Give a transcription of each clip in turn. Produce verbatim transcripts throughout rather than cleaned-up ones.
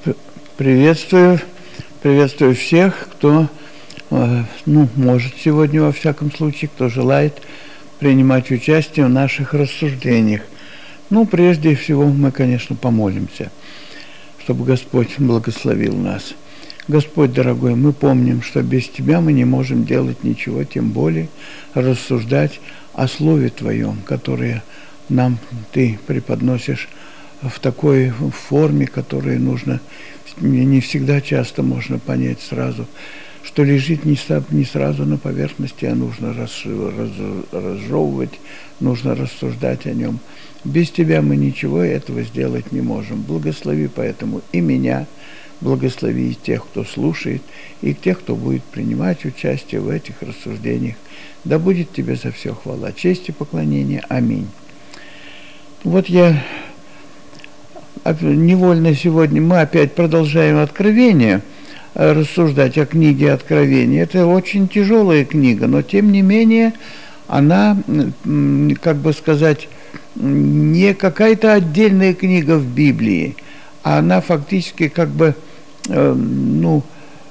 Приветствую, приветствую всех, кто ну, может сегодня, во всяком случае, кто желает принимать участие в наших рассуждениях. Ну, прежде всего, мы, конечно, помолимся, чтобы Господь благословил нас. Господь, дорогой, мы помним, что без Тебя мы не можем делать ничего, тем более рассуждать о Слове Твоем, которое нам Ты преподносишь в такой форме, которую нужно, не всегда часто можно понять сразу, что лежит не сразу на поверхности, а нужно разжевывать, нужно рассуждать о нем. Без Тебя мы ничего этого сделать не можем. Благослови поэтому и меня, благослови и тех, кто слушает, и тех, кто будет принимать участие в этих рассуждениях. Да будет Тебе за все хвала, честь и поклонение. Аминь. Вот я невольно сегодня, мы опять продолжаем Откровение, рассуждать о книге Откровения. Это очень тяжелая книга, но тем не менее она, как бы сказать, не какая-то отдельная книга в Библии, а она фактически как бы ну,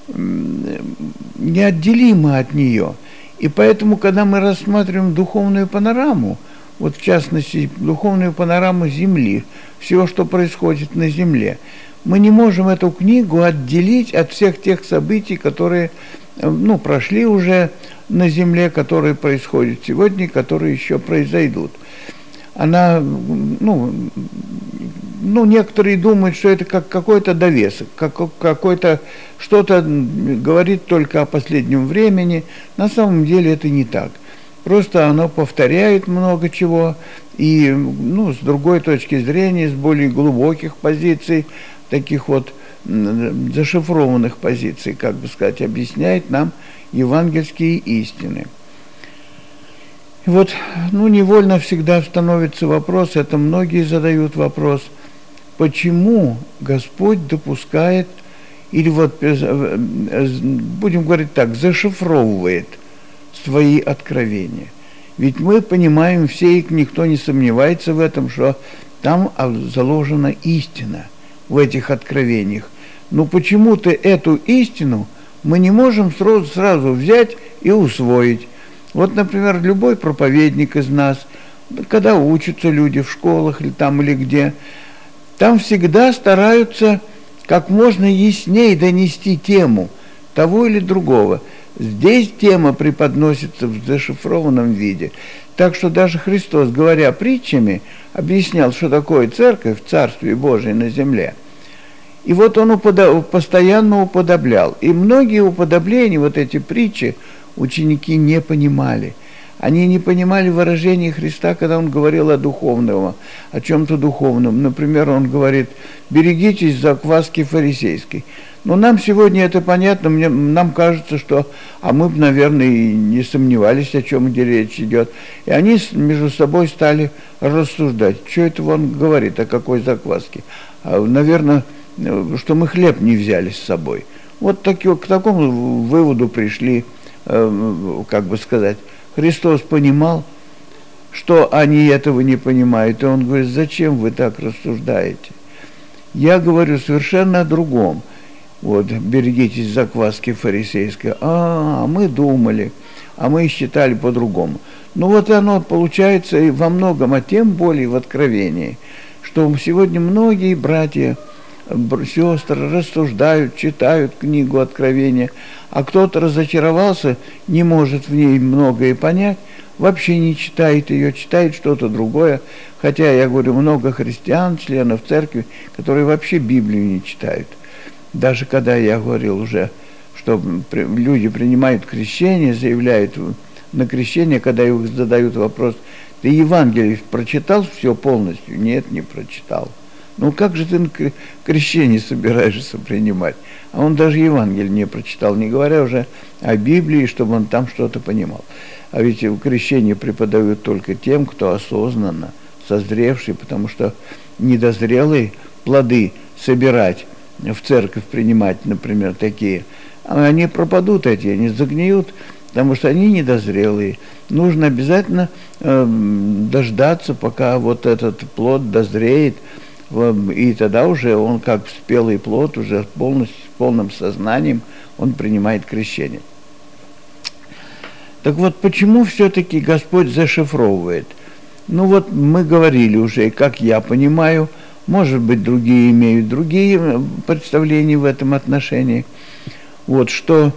неотделима от нее. И поэтому, когда мы рассматриваем духовную панораму, вот в частности, духовную панораму Земли, всего, что происходит на Земле, мы не можем эту книгу отделить от всех тех событий, которые ну, прошли уже на Земле, которые происходят сегодня, которые еще произойдут. Она, ну, ну, некоторые думают, что это как какой-то довесок, как какой-то, что-то говорит только о последнем времени. На самом деле это не так. Просто оно повторяет много чего, и ну, с другой точки зрения, с более глубоких позиций, таких вот зашифрованных позиций, как бы сказать, объясняет нам евангельские истины. И вот, ну, невольно всегда становится вопрос, это многие задают вопрос, почему Господь допускает, или вот, будем говорить так, зашифровывает свои откровения. Ведь мы понимаем все, и никто не сомневается в этом, что там заложена истина в этих откровениях. Но почему-то эту истину мы не можем сразу, сразу взять и усвоить. Вот, например, любой проповедник из нас, когда учатся люди в школах или там или где, там всегда стараются как можно яснее донести тему того или другого. Здесь тема преподносится в зашифрованном виде. Так что даже Христос, говоря притчами, объяснял, что такое церковь в Царстве Божьем на земле. И вот он уподоб... постоянно уподоблял. И многие уподобления, вот эти притчи, ученики не понимали. Они не понимали выражения Христа, когда он говорил о духовном, о чем-то духовном. Например, он говорит, берегитесь закваски фарисейской. Но нам сегодня это понятно, мне, нам кажется, что, а мы бы, наверное, и не сомневались, о чем речь идет. И они между собой стали рассуждать, что это он говорит, о какой закваске. А, наверное, что мы хлеб не взяли с собой. Вот так, к такому выводу пришли, как бы сказать. Христос понимал, что они этого не понимают. И он говорит, зачем вы так рассуждаете? Я говорю совершенно о другом. Вот, берегитесь закваски фарисейской. А, мы думали, а мы считали по-другому. Ну вот оно получается и во многом, а тем более в Откровении, что сегодня многие братья, сестры рассуждают, читают книгу Откровения, а кто-то разочаровался, не может в ней многое понять, вообще не читает ее, читает что-то другое. Хотя, я говорю, много христиан, членов церкви, которые вообще Библию не читают. Даже когда я говорил уже, что люди принимают крещение, заявляют на крещение, когда их задают вопрос, ты Евангелие прочитал все полностью? Нет, не прочитал. Ну как же ты на крещение собираешься принимать? А он даже Евангелие не прочитал, не говоря уже о Библии, чтобы он там что-то понимал. А ведь крещение преподают только тем, кто осознанно, созревший, потому что недозрелые плоды собирать, в церковь принимать, например, такие, они пропадут эти, они загниют, потому что они недозрелые. Нужно обязательно э, дождаться, пока вот этот плод дозреет, И тогда уже он, как спелый плод, уже полностью, с полным сознанием, он принимает крещение. Так вот, почему все-таки Господь зашифровывает? Ну вот мы говорили уже, как я понимаю, может быть, другие имеют другие представления в этом отношении. Вот что,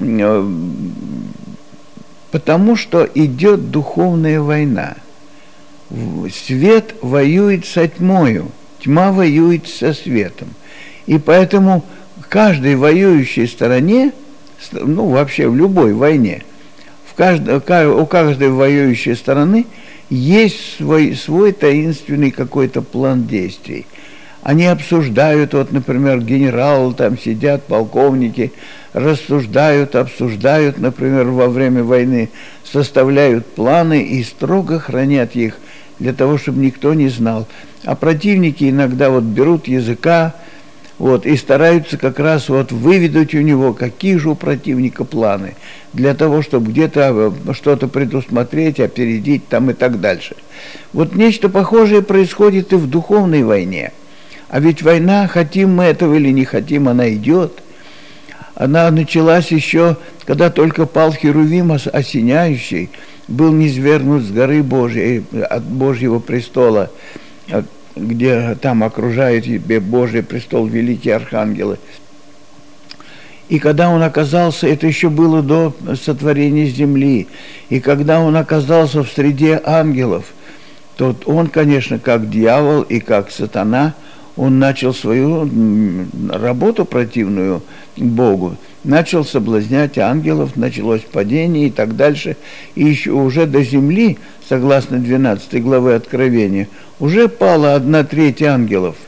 потому что идет духовная война. Свет воюет со тьмою. Тьма воюет со светом. И поэтому в каждой воюющей стороне, ну вообще в любой войне, в каждой, у каждой воюющей стороны есть свой, свой таинственный какой-то план действий. Они обсуждают, вот, например, генералы там сидят, полковники, рассуждают, обсуждают, например, во время войны, составляют планы и строго хранят их для того, чтобы никто не знал. А противники иногда вот берут языка, вот, и стараются как раз вот выведать у него, какие же у противника планы, для того, чтобы где-то что-то предусмотреть, опередить там и так дальше. Вот нечто похожее происходит и в духовной войне. А ведь война, хотим мы этого или не хотим, она идет. Она началась еще, когда только пал Херувим осеняющий, был низвергнут с горы Божьей, от Божьего престола, где там окружают Божий престол великие архангелы. И когда он оказался, это еще было до сотворения земли, и когда он оказался в среде ангелов, то он, конечно, как дьявол и как сатана, он начал свою работу противную Богу, начал соблазнять ангелов, началось падение и так дальше. И еще уже до земли, согласно двенадцатой главы Откровения, уже пала одна треть ангелов.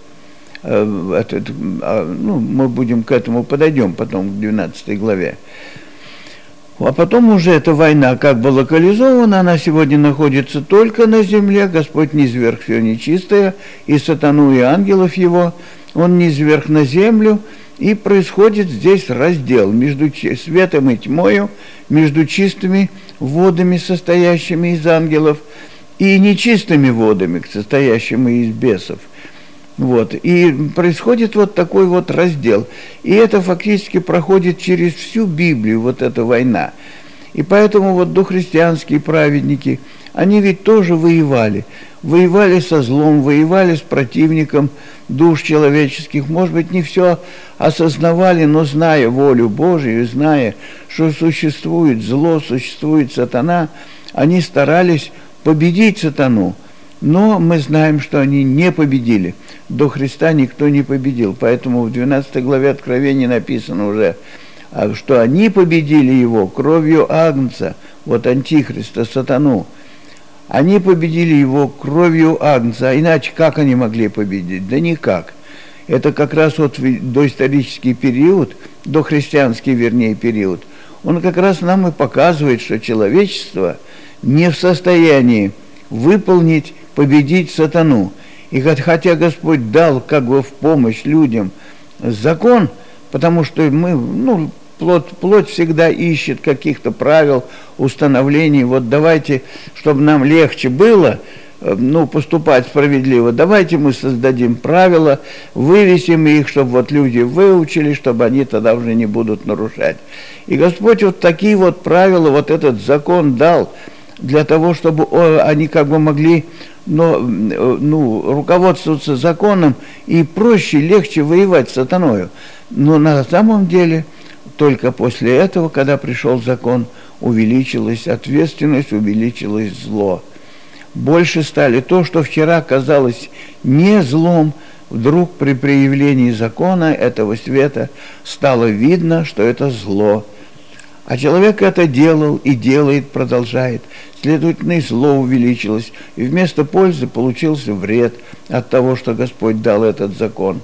Ну, мы будем к этому подойдем потом, к двенадцатой главе. А потом уже эта война как бы локализована, она сегодня находится только на земле. Господь низверг все нечистое, и сатану, и ангелов его, он низверг на землю, и происходит здесь раздел между светом и тьмою, между чистыми водами, состоящими из ангелов, и нечистыми водами, состоящими из бесов. Вот. И происходит вот такой вот раздел. И это фактически проходит через всю Библию, вот эта война. И поэтому вот дохристианские праведники, они ведь тоже воевали. Воевали со злом, воевали с противником душ человеческих. Может быть, не все осознавали, но зная волю Божию, зная, что существует зло, существует сатана, они старались победить сатану. Но мы знаем, что они не победили. До Христа никто не победил. Поэтому в двенадцатой главе Откровения написано уже, что они победили его кровью Агнца, вот Антихриста, сатану. Они победили его кровью Агнца. А иначе как они могли победить? Да никак. Это как раз вот доисторический период, дохристианский, вернее, период. Он как раз нам и показывает, что человечество не в состоянии выполнить, победить сатану. И хотя Господь дал как бы в помощь людям закон, потому что мы, ну, плоть, плоть всегда ищет каких-то правил, установлений. Вот давайте, чтобы нам легче было, ну, поступать справедливо, давайте мы создадим правила, вывесим их, чтобы вот люди выучили, чтобы они тогда уже не будут нарушать. И Господь вот такие вот правила, вот этот закон дал, для того, чтобы они как бы могли, но, ну, руководствоваться законом и проще, легче воевать с сатаною. Но на самом деле только после этого, когда пришел закон, увеличилась ответственность, увеличилось зло. Больше стали то, что вчера казалось не злом, вдруг при проявлении закона этого света стало видно, что это зло. А человек это делал и делает, продолжает. Следовательно, и зло увеличилось. И вместо пользы получился вред от того, что Господь дал этот закон.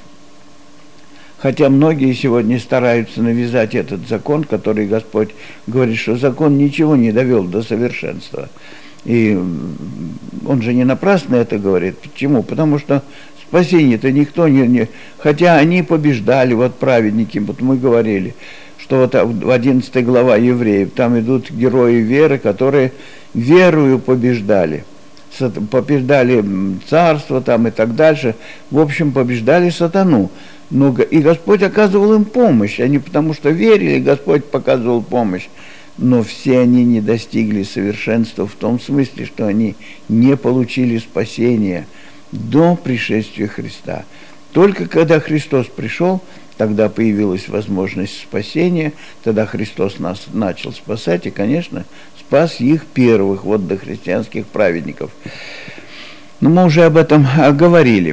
Хотя многие сегодня стараются навязать этот закон, который Господь говорит, что закон ничего не довел до совершенства. И он же не напрасно это говорит. Почему? Потому что спасение-то никто не, не... Хотя они побеждали, вот праведники, вот мы говорили, что вот в одиннадцатой глава Евреев, там идут герои веры, которые верою побеждали. побеждали царство там и так дальше, в общем, побеждали сатану. Но и Господь оказывал им помощь, они потому что верили, Господь показывал помощь. Но все они не достигли совершенства в том смысле, что они не получили спасения до пришествия Христа. Только когда Христос пришел, тогда появилась возможность спасения, тогда Христос нас начал спасать и, конечно, спас их первых, вот дохристианских праведников. Но мы уже об этом говорили.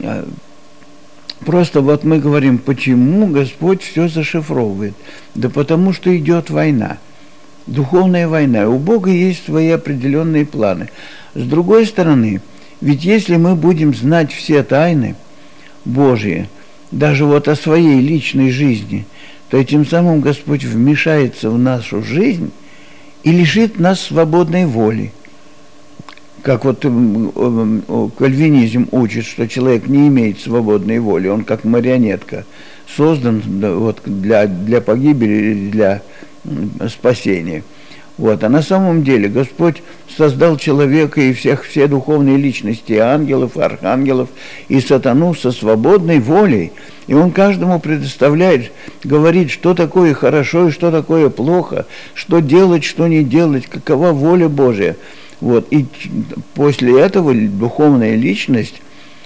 Просто вот мы говорим, почему Господь все зашифровывает? Да потому что идет война. Духовная война. У Бога есть свои определенные планы. С другой стороны, ведь если мы будем знать все тайны Божьи, даже вот о своей личной жизни, то этим самым Господь вмешается в нашу жизнь и лишит нас свободной воли. Как вот кальвинизм учит, что человек не имеет свободной воли, он как марионетка, создан вот для, для погибели или для спасения. Вот. А на самом деле Господь создал человека и всех, все духовные личности, ангелов, архангелов и сатану со свободной волей. И Он каждому предоставляет, говорит, что такое хорошо и что такое плохо, что делать, что не делать, какова воля Божия. Вот. И после этого духовная личность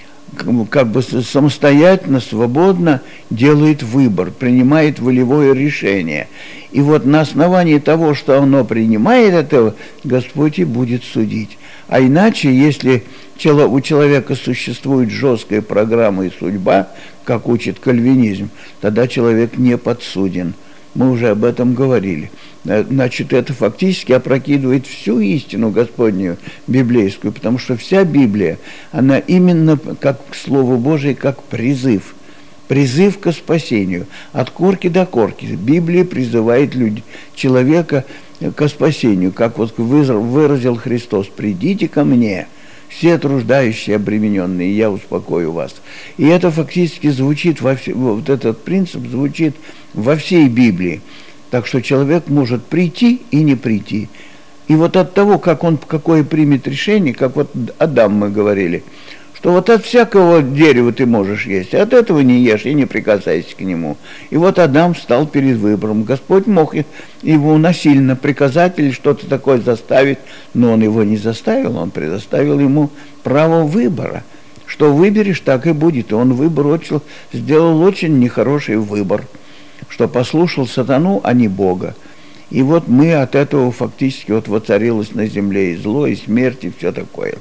как бы самостоятельно, свободно делает выбор, принимает волевое решение. И вот на основании того, что оно принимает этого, Господь и будет судить. А иначе, если у человека существует жесткая программа и судьба, как учит кальвинизм, тогда человек не подсуден. Мы уже об этом говорили. Значит, это фактически опрокидывает всю истину Господнюю библейскую, потому что вся Библия, она именно как Слово Божие, как призыв. Призыв к спасению. От корки до корки. Библия призывает люди, человека к спасению. Как вот выразил Христос: «Придите ко мне, все труждающие, обремененные, я успокою вас». И это фактически звучит, во все, вот этот принцип звучит во всей Библии. Так что человек может прийти и не прийти. И вот от того, как он какое примет решение, как вот Адам мы говорили, что вот от всякого дерева ты можешь есть, а от этого не ешь и не прикасайся к нему. И вот Адам встал перед выбором. Господь мог его насильно приказать или что-то такое заставить, но он его не заставил, он предоставил ему право выбора. Что выберешь, так и будет. И он выбор очень, сделал очень нехороший выбор, что послушал сатану, а не Бога. И вот мы от этого фактически вот воцарилось на земле и зло, и смерть, и все такое.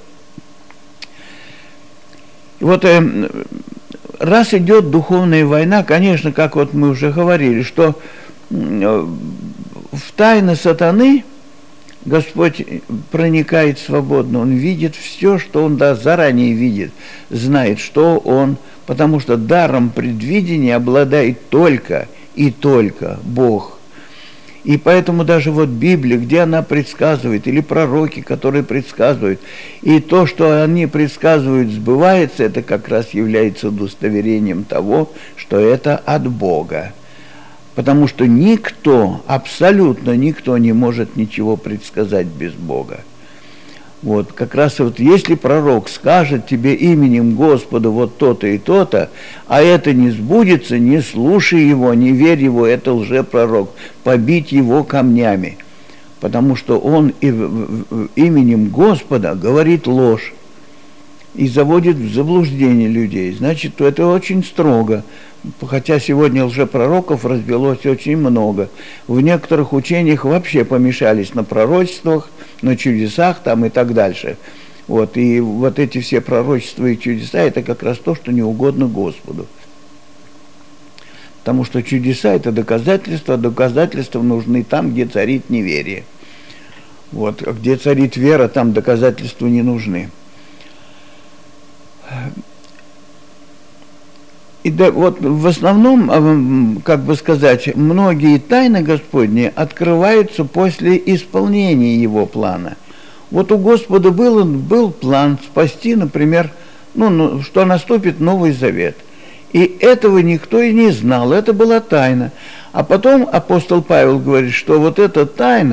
И вот э, раз идет духовная война, конечно, как вот мы уже говорили, что э, в тайны сатаны Господь проникает свободно, Он видит все, что Он да, заранее видит, знает, что Он, потому что даром предвидения обладает только и только Бог. И поэтому даже вот Библия, где она предсказывает, или пророки, которые предсказывают, и то, что они предсказывают, сбывается, это как раз является удостоверением того, что это от Бога. Потому что никто, абсолютно никто не может ничего предсказать без Бога. Вот, как раз вот если пророк скажет тебе именем Господа вот то-то и то-то, а это не сбудется, не слушай его, не верь его, это лжепророк, побить его камнями. Потому что он именем Господа говорит ложь и заводит в заблуждение людей. Значит, это очень строго. Хотя сегодня лжепророков развелось очень много. В некоторых учениях вообще помешались на пророчествах, на чудесах там и так дальше. Вот, и вот эти все пророчества и чудеса, это как раз то, что не угодно Господу. Потому что чудеса – это доказательства, доказательства нужны там, где царит неверие. Вот, а где царит вера, там доказательства не нужны. И да, вот в основном, как бы сказать, многие тайны Господни открываются после исполнения Его плана. Вот у Господа был, был план спасти, например, ну, ну, что наступит Новый Завет. И этого никто и не знал, это была тайна. А потом апостол Павел говорит, что вот эта тайна,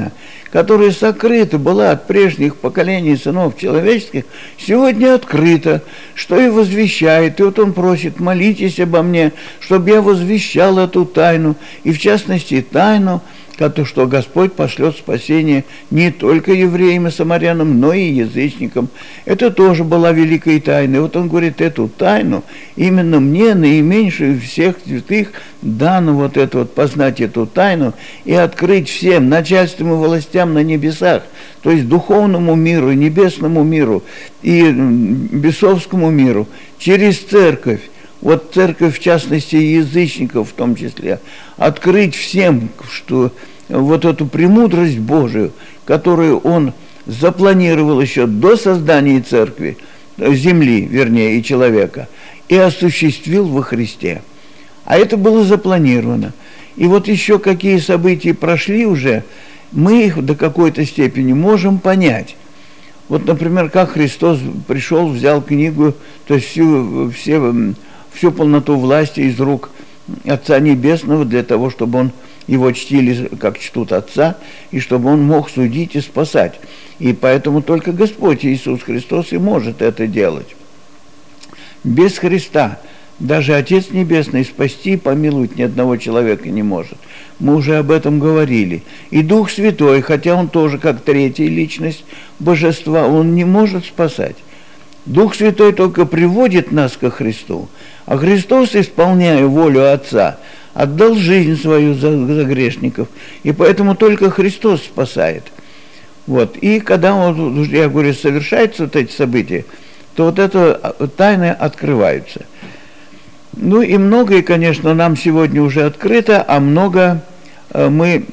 которая сокрыта была от прежних поколений сынов человеческих, сегодня открыта, что и возвещает. И вот он просит: молитесь обо мне, чтобы я возвещал эту тайну, и в частности тайну, что Господь пошлет спасение не только евреям и самарянам, но и язычникам. Это тоже была великая тайна. И вот он говорит: эту тайну именно мне, наименьшую всех святых, дано вот это вот, познать эту тайну и открыть всем начальствам и властям на небесах, то есть духовному миру, небесному миру и бесовскому миру, через церковь. Вот церковь, в частности, язычников в том числе, открыть всем, что вот эту премудрость Божию, которую Он запланировал еще до создания церкви, земли, вернее, и человека, и осуществил во Христе. А это было запланировано. И вот еще какие события прошли уже, мы их до какой-то степени можем понять. Вот, например, как Христос пришел, взял книгу, то есть всю, все, всю полноту власти из рук Отца Небесного для того, чтобы Он его чтили, как чтут Отца, и чтобы Он мог судить и спасать. И поэтому только Господь Иисус Христос и может это делать. Без Христа даже Отец Небесный спасти и помиловать ни одного человека не может. Мы уже об этом говорили. И Дух Святой, хотя Он тоже как третья личность Божества, Он не может спасать. Дух Святой только приводит нас ко Христу, а Христос, исполняя волю Отца, отдал жизнь свою за, за грешников, и поэтому только Христос спасает. Вот. И когда, вот, я говорю, совершаются вот эти события, то вот это тайны открываются. Ну и многое, конечно, нам сегодня уже открыто, а много мы,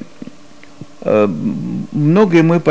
многое мы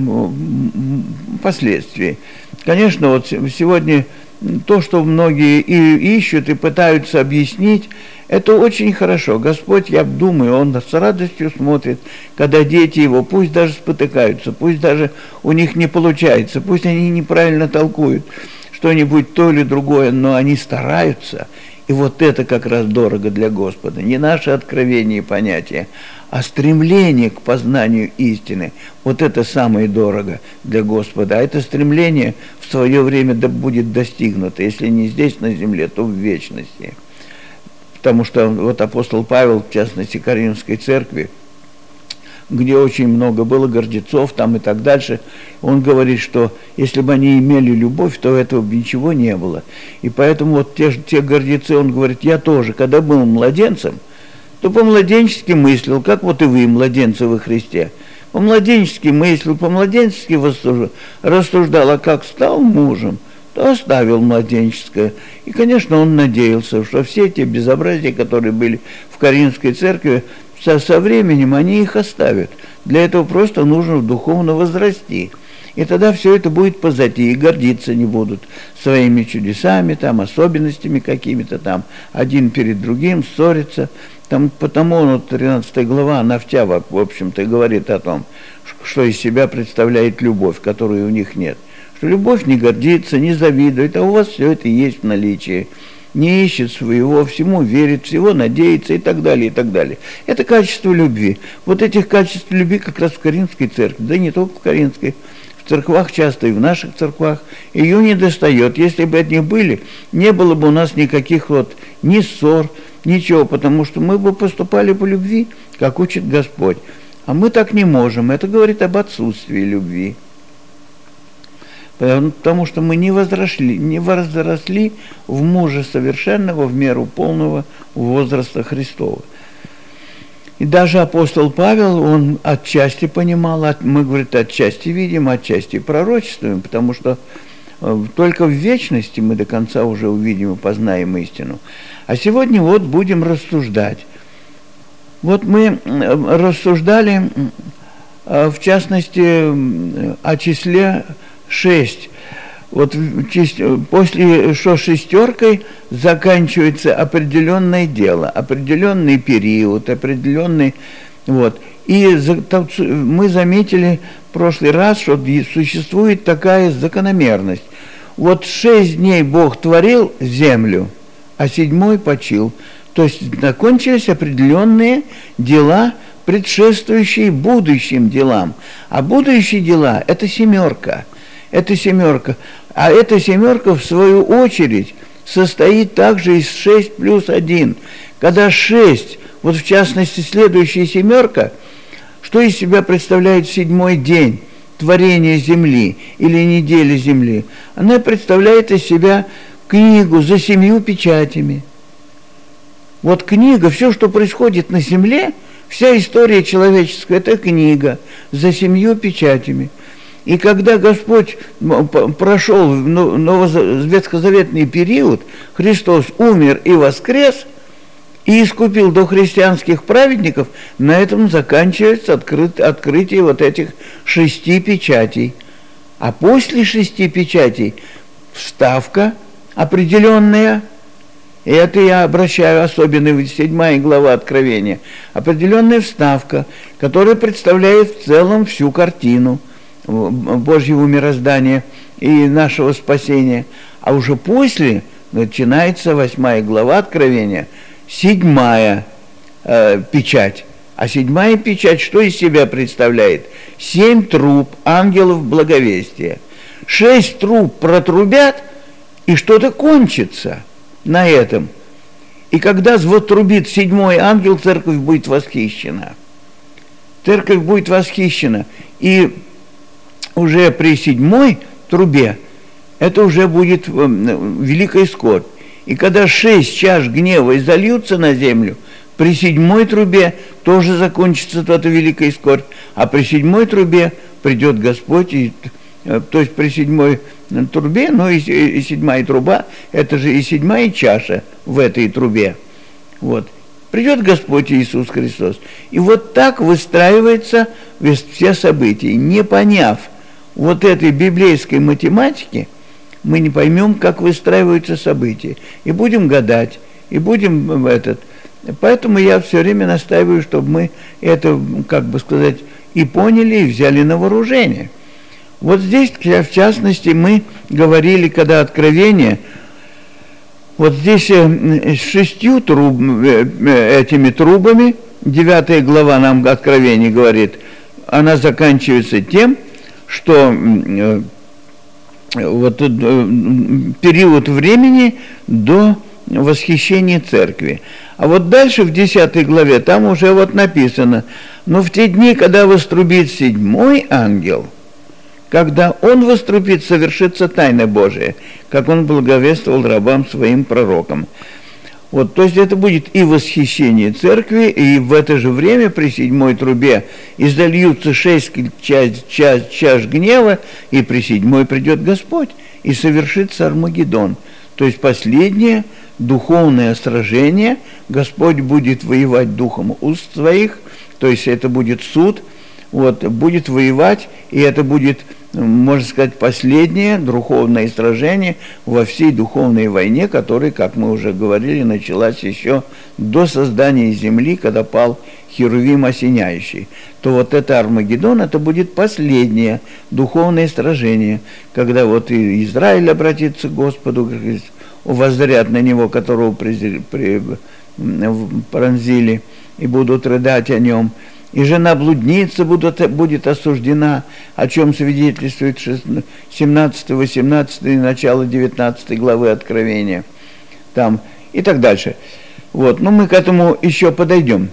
поймем впоследствии. Конечно, вот сегодня то, что многие и ищут, и пытаются объяснить, это очень хорошо. Господь, я думаю, Он с радостью смотрит, когда дети Его, пусть даже спотыкаются, пусть даже у них не получается, пусть они неправильно толкуют что-нибудь то или другое, но они стараются. И вот это как раз дорого для Господа. Не наше откровение и понятие, а стремление к познанию истины. Вот это самое дорого для Господа. А это стремление в свое время будет достигнуто. Если не здесь, на земле, то в вечности. Потому что вот апостол Павел, в частности, Коринфской церкви, где очень много было гордецов там и так дальше, он говорит, что если бы они имели любовь, то этого бы ничего не было. И поэтому вот те, те гордецы, он говорит, я тоже, когда был младенцем, то по-младенчески мыслил, как вот и вы, младенцы во Христе. По-младенчески мыслил, по-младенчески рассуждал, а как стал мужем, то оставил младенческое. И, конечно, он надеялся, что все те безобразия, которые были в Коринфской церкви, со, со временем они их оставят. Для этого просто нужно духовно возрасти. И тогда все это будет позади, и гордиться не будут своими чудесами, там, особенностями какими-то там, один перед другим ссориться. Там, потому вот, тринадцатая глава, она в Тява, в общем-то, говорит о том, что из себя представляет любовь, которой у них нет. Что любовь не гордится, не завидует, а у вас все это есть в наличии. Не ищет своего, всему верит, всего надеется и так далее, и так далее. Это качество любви. Вот этих качеств любви как раз в Коринфской церкви, да не только в Коринфской, в церквах часто и в наших церквах ее не достает. Если бы они были, не было бы у нас никаких вот ни ссор, ничего, потому что мы бы поступали по любви, как учит Господь. А мы так не можем. Это говорит об отсутствии любви. Потому что мы не возросли, не возросли в мужа совершенного, в меру полного возраста Христова. И даже апостол Павел, он отчасти понимал, мы, говорит, отчасти видим, отчасти пророчествуем, потому что только в вечности мы до конца уже увидим и познаем истину. А сегодня вот будем рассуждать. Вот мы рассуждали, в частности, о числе шесть. Вот после что шестеркой заканчивается определенное дело, определенный период, определенный вот. И мы заметили в прошлый раз, что существует такая закономерность. Вот шесть дней Бог творил землю, а седьмой почил. То есть закончились определенные дела предшествующие будущим делам. А будущие дела – это семерка. Это семерка. А эта семерка, в свою очередь, состоит также из шесть плюс один. Когда шесть, вот в частности следующая семерка, что из себя представляет седьмой день творения Земли или недели Земли? Она представляет из себя книгу за семью печатями. Вот книга, все, что происходит на Земле, вся история человеческая, это книга за семью печатями. И когда Господь прошел нововетхозаветный период, Христос умер и воскрес, и искупил дохристианских праведников, на этом заканчивается открыт, открытие вот этих шести печатей. А после шести печатей вставка определенная, и это я обращаю особенно в седьмая глава Откровения, определенная вставка, которая представляет в целом всю картину Божьего мироздания и нашего спасения. А уже после начинается восьмая глава Откровения, седьмая э, печать. А седьмая печать что из себя представляет? Семь труб ангелов благовестия. Шесть труб протрубят, и что-то кончится на этом. И когда вот трубит седьмой ангел, церковь будет восхищена. Церковь будет восхищена. И уже при седьмой трубе это уже будет великая скорбь. И когда шесть чаш гнева изольются на землю, при седьмой трубе тоже закончится эта великая скорбь, а при седьмой трубе придет Господь, и, то есть при седьмой трубе, ну и, и седьмая труба, это же и седьмая чаша в этой трубе. Вот. Придет Господь Иисус Христос. И вот так выстраиваются все события. Не поняв вот этой библейской математики, мы не поймем, как выстраиваются события. И будем гадать, и будем этот. Поэтому я все время настаиваю, чтобы мы это, как бы сказать, и поняли, и взяли на вооружение. Вот здесь, в частности, мы говорили, когда Откровение, вот здесь с шестью труб, этими трубами, девятая глава нам Откровение говорит, она заканчивается тем, что вот период времени до восхищения церкви. А вот дальше в десятой главе там уже вот написано: но в те дни, когда вострубит седьмой ангел, когда он вострубит, совершится тайна Божия, как он благовествовал рабам своим пророкам. Вот, то есть это будет и восхищение церкви, и в это же время при седьмой трубе изольются шесть чаш, чаш, чаш гнева, и при седьмой придет Господь, и совершится Армагеддон. То есть последнее духовное сражение, Господь будет воевать духом уст своих, то есть это будет суд, вот, будет воевать, и это будет, можно сказать, последнее духовное сражение во всей духовной войне, которая, как мы уже говорили, началась еще до создания земли, когда пал Херувим осеняющий. То вот это Армагеддон, это будет последнее духовное сражение, когда вот и Израиль обратится к Господу, воззрят на него, которого при, при, пронзили, и будут рыдать о нем. И жена блудница будет, будет осуждена, о чем свидетельствует семнадцатая-восемнадцатая и начало девятнадцатой главы Откровения. Там, и так дальше. Вот, но мы к этому еще подойдем.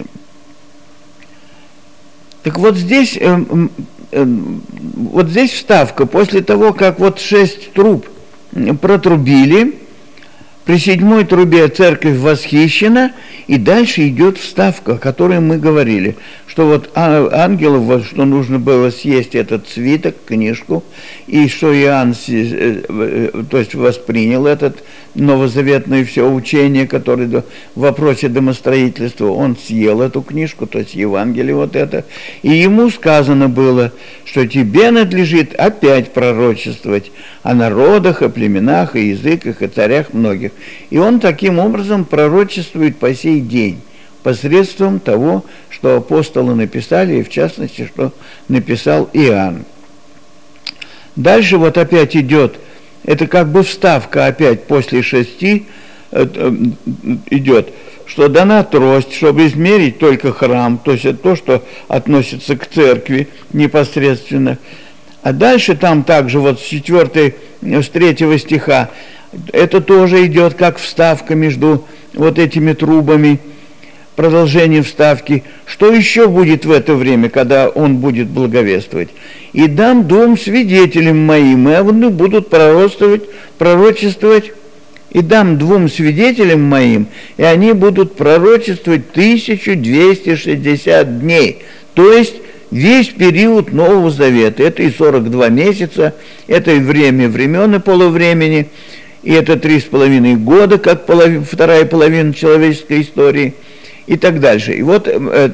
Так вот здесь, э, э, вот здесь вставка. После того, как вот шесть труб протрубили, при седьмой трубе церковь восхищена, и дальше идет вставка, о которой мы говорили, что вот ангелов, вот, что нужно было съесть этот свиток, книжку, и что Иоанн, то есть воспринял этот новозаветное все учение, которое в вопросе домостроительства, он съел эту книжку, то есть Евангелие вот это, и ему сказано было, что тебе надлежит опять пророчествовать о народах, о племенах, о языках, о царях многих. И он таким образом пророчествует по сей день, посредством того, что апостолы написали, и в частности, что написал Иоанн. Дальше вот опять идет, это как бы вставка опять после шести идет, что дана трость, чтобы измерить только храм, то есть это то, что относится к церкви непосредственно. А дальше там также вот с четвёртой, с третьего стиха, это тоже идет как вставка между вот этими трубами, продолжение вставки. Что еще будет в это время, когда он будет благовествовать? «И дам двум свидетелям моим, и они будут пророчествовать, пророчествовать, и дам двум свидетелям моим, и они будут пророчествовать тысячу двести шестьдесят дней». То есть весь период Нового Завета. Это и сорок два месяца, это и время времен и полувремени, и это три с половиной года, как половина, вторая половина человеческой истории, и так дальше. И вот э,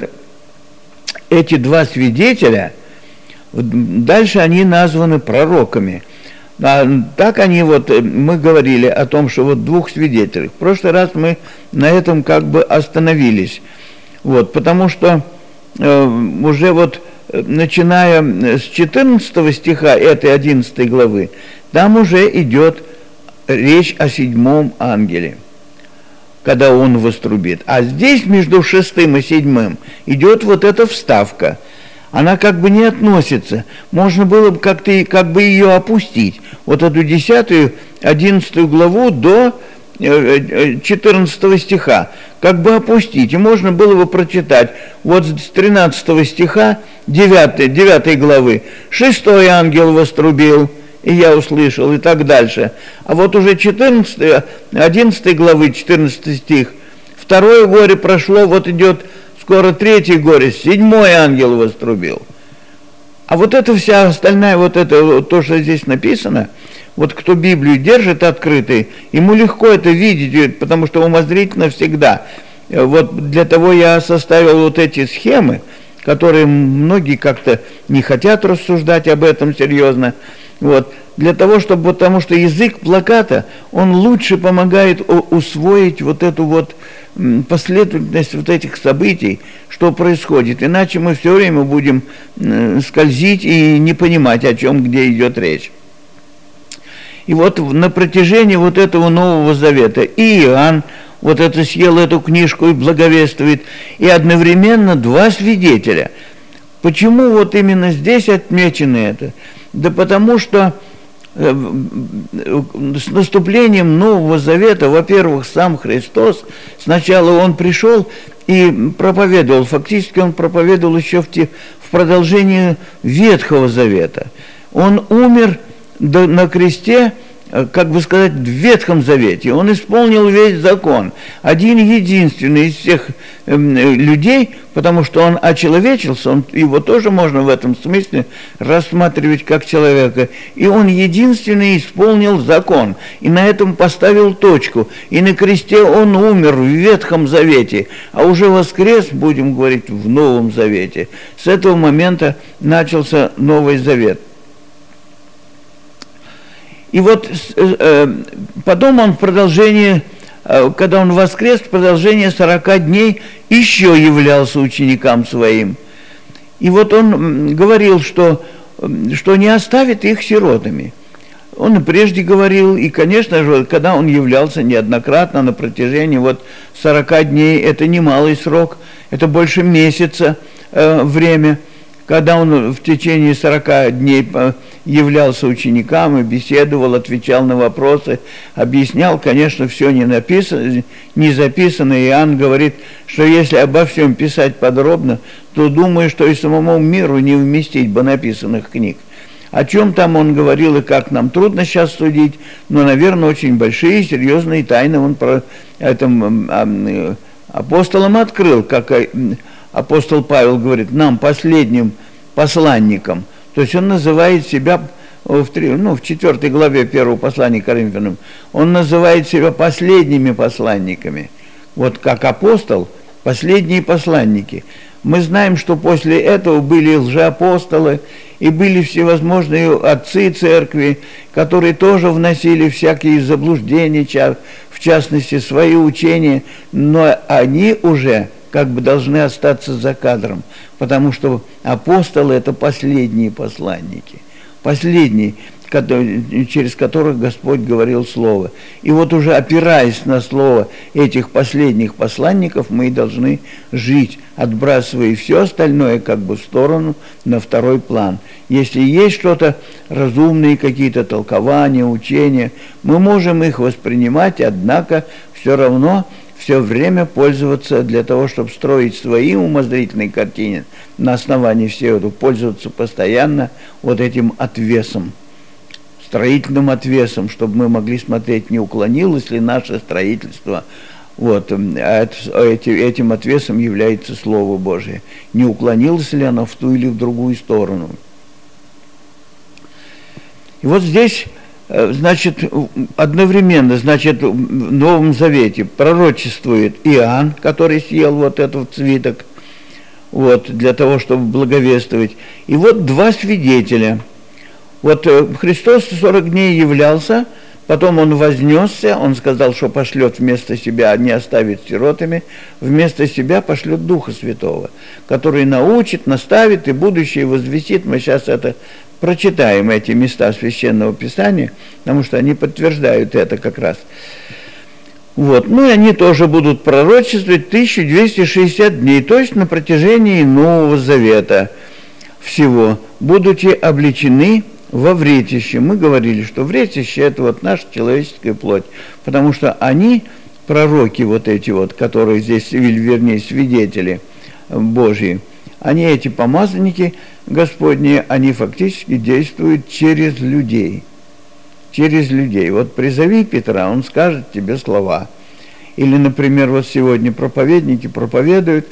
эти два свидетеля, дальше они названы пророками. А так они вот, мы говорили о том, что вот двух свидетелей. В прошлый раз мы на этом как бы остановились. Вот, потому что э, уже вот начиная с четырнадцатого стиха этой одиннадцатой главы, там уже идет речь о седьмом ангеле, когда он вострубит. А здесь между шестым и седьмым идет вот эта вставка. Она как бы не относится. Можно было бы как-то как бы ее опустить. Вот эту десятую, одиннадцатую главу до четырнадцатого стиха. Как бы опустить. И можно было бы прочитать вот с тринадцатого стиха девятой, девятой главы. Шестой ангел вострубил, и я услышал, и так дальше. А вот уже четырнадцатой, одиннадцатой главы, четырнадцатый стих. Второе горе прошло, вот идет скоро третье горе, седьмой ангел вострубил. А вот это вся остальная, вот это, то, что здесь написано, вот кто Библию держит открытой, ему легко это видеть, потому что умозрительно всегда. Вот для того я составил вот эти схемы, которые многие как-то не хотят рассуждать об этом серьезно. Вот. Для того, чтобы, потому что язык плаката, он лучше помогает усвоить вот эту вот последовательность вот этих событий, что происходит. Иначе мы все время будем скользить и не понимать, о чем, где идет речь. И вот на протяжении вот этого Нового Завета и Иоанн вот это съел эту книжку и благовествует, и одновременно два свидетеля. Почему вот именно здесь отмечено это? Да потому что с наступлением Нового Завета, во-первых, сам Христос, сначала Он пришел и проповедовал, фактически Он проповедовал еще в, те, в продолжении Ветхого Завета. Он умер на кресте, как бы сказать, в Ветхом Завете. Он исполнил весь закон. Один единственный из всех э, людей, потому что он очеловечился, он, его тоже можно в этом смысле рассматривать как человека. И он единственный исполнил закон. И на этом поставил точку. И на кресте он умер в Ветхом Завете. А уже воскрес, будем говорить, в Новом Завете. С этого момента начался Новый Завет. И вот э, потом он в продолжении, э, когда он воскрес, в продолжение сорока дней еще являлся ученикам своим. И вот он говорил, что, что не оставит их сиротами. Он и прежде говорил, и, конечно же, когда он являлся неоднократно на протяжении вот сорока дней, это немалый срок, это больше месяца э, время, когда он в течение сорока дней являлся ученикам и беседовал, отвечал на вопросы, объяснял, конечно, все не написано, не записано. Иоанн говорит, что если обо всем писать подробно, то думаю, что и самому миру не вместить бы написанных книг. О чем там он говорил и как, нам трудно сейчас судить, но, наверное, очень большие, серьезные тайны он про этим апостолам открыл, как апостол Павел говорит, нам, последним посланникам. То есть он называет себя, в, три, ну, в четвертой главе первого послания к Коринфянам, он называет себя последними посланниками. Вот как апостол, последние посланники. Мы знаем, что после этого были лжеапостолы и были всевозможные отцы церкви, которые тоже вносили всякие заблуждения, в частности, свои учения, но они уже как бы должны остаться за кадром, потому что апостолы – это последние посланники, последние. через которых Господь говорил Слово. И вот уже опираясь на Слово этих последних посланников, мы и должны жить, отбрасывая все остальное как бы в сторону, на второй план. Если есть что-то, разумные какие-то толкования, учения, мы можем их воспринимать, однако все равно все время пользоваться для того, чтобы строить свои умозрительные картины на основании всего этого, пользоваться постоянно вот этим отвесом, строительным отвесом, чтобы мы могли смотреть, не уклонилось ли наше строительство. Вот, а это, этим отвесом является Слово Божие. Не уклонилось ли оно в ту или в другую сторону. И вот здесь, значит, одновременно, значит, в Новом Завете пророчествует Иоанн, который съел вот этот свиток, вот, для того, чтобы благовествовать. И вот два свидетеля. Вот Христос сорок дней являлся, потом Он вознесся, Он сказал, что пошлет вместо себя, не оставит сиротами, вместо себя пошлет Духа Святого, который научит, наставит и будущее возвестит. Мы сейчас это прочитаем, эти места Священного Писания, потому что они подтверждают это как раз. Вот. Ну и они тоже будут пророчествовать тысячу двести шестьдесят дней, то есть на протяжении Нового Завета всего, будучи обличены во вретище. Мы говорили, что вретище – это вот наша человеческая плоть, потому что они, пророки вот эти вот, которые здесь, или вернее, свидетели Божьи, они, эти помазанники Господни, они фактически действуют через людей. Через людей. Вот призови Петра, он скажет тебе слова. Или, например, вот сегодня проповедники проповедуют,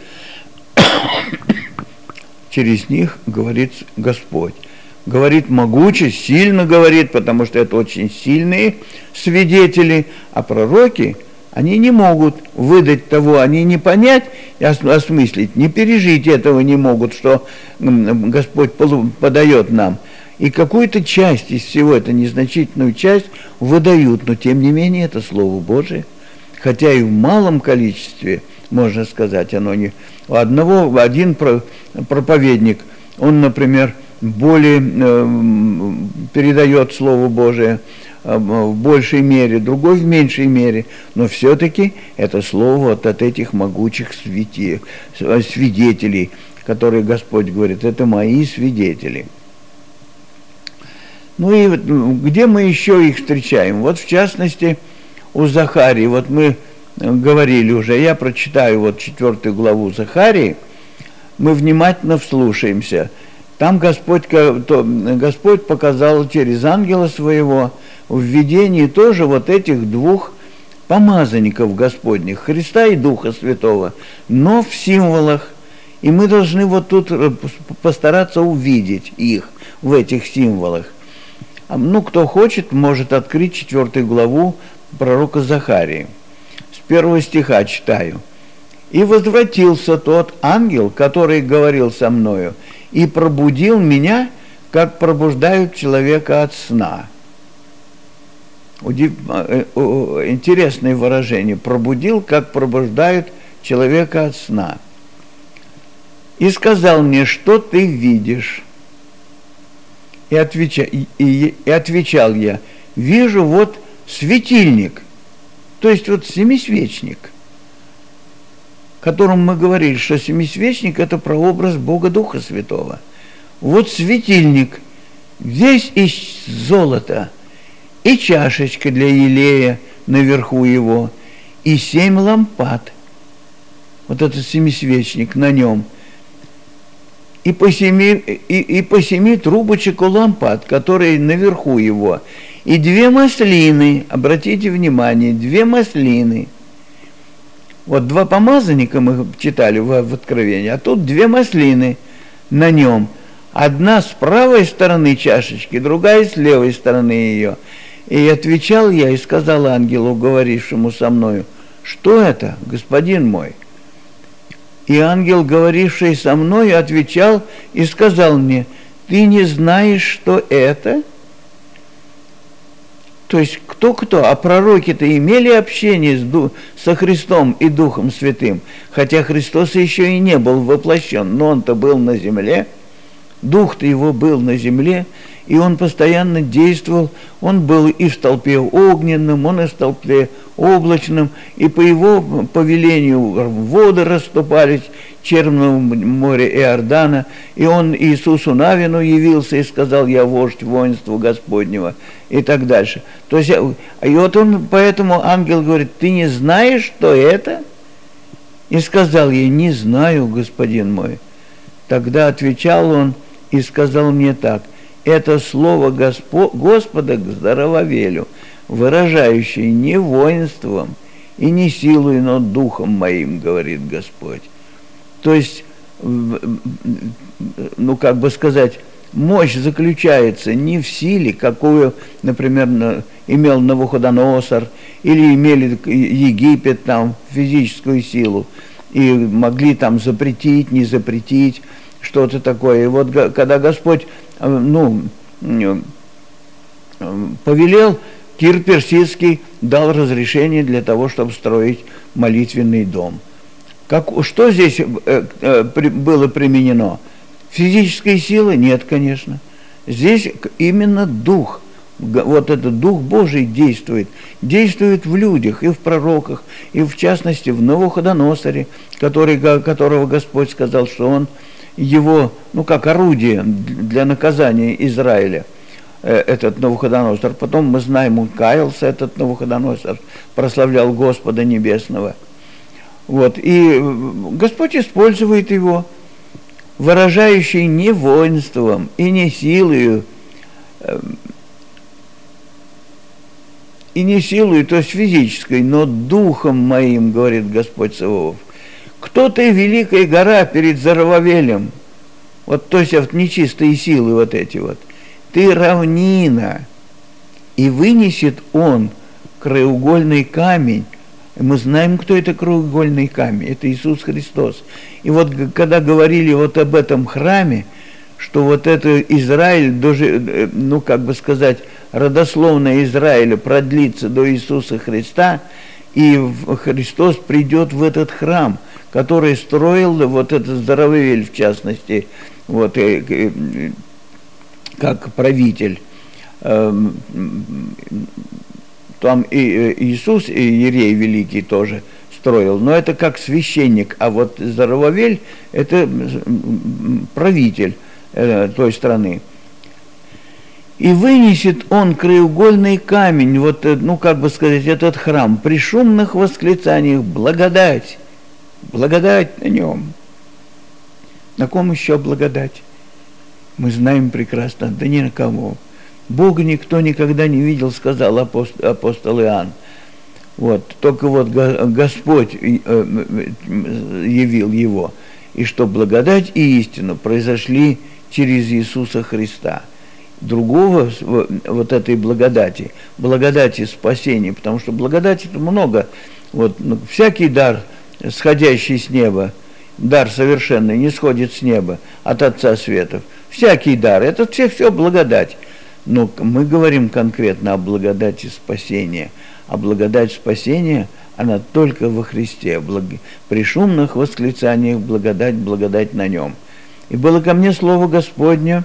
через них говорит Господь. Говорит могуче, сильно говорит, потому что это очень сильные свидетели, а пророки, они не могут выдать того, они не понять, осмыслить, не пережить этого не могут, что Господь подает нам. И какую-то часть из всего, эту незначительную часть, выдают, но тем не менее это Слово Божие, хотя и в малом количестве, можно сказать, оно не... У одного, один проповедник, он, например, более э, передает Слово Божие э, в большей мере, другой в меньшей мере, но все-таки это Слово вот от этих могучих святи, свидетелей, которые Господь говорит, это мои свидетели. Ну и где мы еще их встречаем? Вот в частности у Захарии, вот мы говорили уже, я прочитаю вот четвертую главу Захарии, мы внимательно вслушаемся. Там Господь, Господь показал через ангела своего в видении тоже вот этих двух помазанников Господних, Христа и Духа Святого, но в символах. И мы должны вот тут постараться увидеть их в этих символах. Ну, кто хочет, может открыть четвертую главу пророка Захарии. С первого стиха читаю. «И возвратился тот ангел, который говорил со мною, и пробудил меня, как пробуждают человека от сна». Интересное выражение. «Пробудил, как пробуждают человека от сна». «И сказал мне, что ты видишь?» И, отвеча, и, и, и отвечал я, вижу вот светильник, то есть вот семисвечник, которым мы говорили, что семисвечник – это прообраз Бога Духа Святого. Вот светильник, весь из золота, и чашечка для елея наверху его, и семь лампад. Вот этот семисвечник на нем. И по, семи, и, и по семи трубочек у лампад, которые наверху его, и две маслины, обратите внимание, две маслины. Вот два помазанника мы читали в, в Откровении, а тут две маслины на нем. Одна с правой стороны чашечки, другая с левой стороны ее. И отвечал я и сказал ангелу, говорившему со мною, что это, господин мой? И ангел, говоривший со мной, отвечал и сказал мне, ты не знаешь, что это? То есть кто-кто, а пророки-то имели общение с Ду- со Христом и Духом Святым, хотя Христос еще и не был воплощен, но он-то был на земле, Дух-то его был на земле, И он постоянно действовал, он был и в столпе огненном, он и в столпе облачном, и по его повелению воды расступались Черного моря Иордана, и он Иисусу Навину явился и сказал: «Я вождь воинства Господнего», и так дальше. То есть, и вот он, поэтому ангел говорит: «Ты не знаешь, что это?» И сказал ей: «Не знаю, господин мой». Тогда отвечал он и сказал мне так: «Это слово Госпо- Господа к Зоровавелю, выражающее не воинством и не силой, но духом моим, говорит Господь». То есть, ну, как бы сказать, мощь заключается не в силе, какую, например, имел Навуходоносор, или имели Египет, там, физическую силу, и могли там запретить, не запретить, что-то такое. И вот когда Господь, ну, повелел, Кир Персидский дал разрешение для того, чтобы строить молитвенный дом. Как, что здесь э, э, при, было применено? Физической силы? Нет, конечно. Здесь именно дух, вот этот дух Божий действует. Действует в людях, и в пророках, и в частности в Навуходоносоре, который, которого Господь сказал, что он его, ну как орудие для наказания Израиля, э, этот Навуходоносор. Потом мы знаем, он каялся, этот Навуходоносор, прославлял Господа Небесного. Вот, и Господь использует его, выражающий не воинством и не силою, э, и не силою, то есть физической, но духом моим, говорит Господь Саваоф. Кто ты, великая гора, перед Зоровавелем? Вот, то есть вот нечистые силы вот эти вот. Ты равнина, и вынесет он краеугольный камень. Мы знаем, кто это краеугольный камень, это Иисус Христос. И вот когда говорили вот об этом храме, что вот это Израиль, даже, ну как бы сказать, родословное Израиля продлится до Иисуса Христа, и Христос придет в этот храм, который строил вот этот Зоровавель, в частности, вот, как правитель. Там и Иисус, и Иерей Великий тоже строил, но это как священник, а вот Зоровавель – это правитель э, той страны. И вынесет он краеугольный камень, вот, ну, как бы сказать, этот храм, при шумных восклицаниях благодать, благодать на нем. На ком еще благодать? Мы знаем прекрасно, да ни на кого. Бога никто никогда не видел, сказал апостол, апостол Иоанн. Вот, только вот Господь явил его, и что благодать и истина произошли через Иисуса Христа. Другого вот этой благодати, благодати спасения, потому что благодати это много. Вот, всякий дар, сходящий с неба, дар совершенный, не сходит с неба от Отца Светов. Всякий дар, это все, все благодать. Но мы говорим конкретно о благодати спасения. А благодать спасения, она только во Христе. Благ... При шумных восклицаниях благодать, благодать на нем. И было ко мне слово Господне: